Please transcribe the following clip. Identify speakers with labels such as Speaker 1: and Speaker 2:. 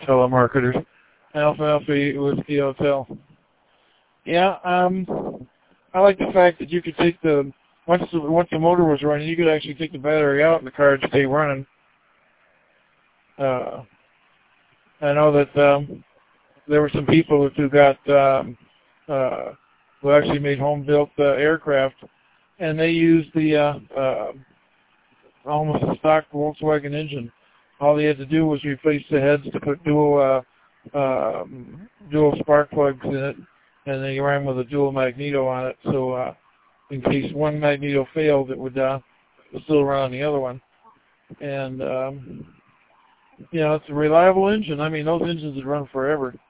Speaker 1: telemarketers. Alpha Alpha Whiskey Hotel. Yeah, I like the fact that you could take once the motor was running, you could actually take the battery out and the car would stay running. I know that there were some people who who actually made home-built aircraft, and they used the almost a stock Volkswagen engine. All they had to do was replace the heads to put dual spark plugs in it, and they ran with a dual magneto on it. So in case one magneto failed, it would still run on the other one. And you know, it's a reliable engine. I mean, those engines would run forever.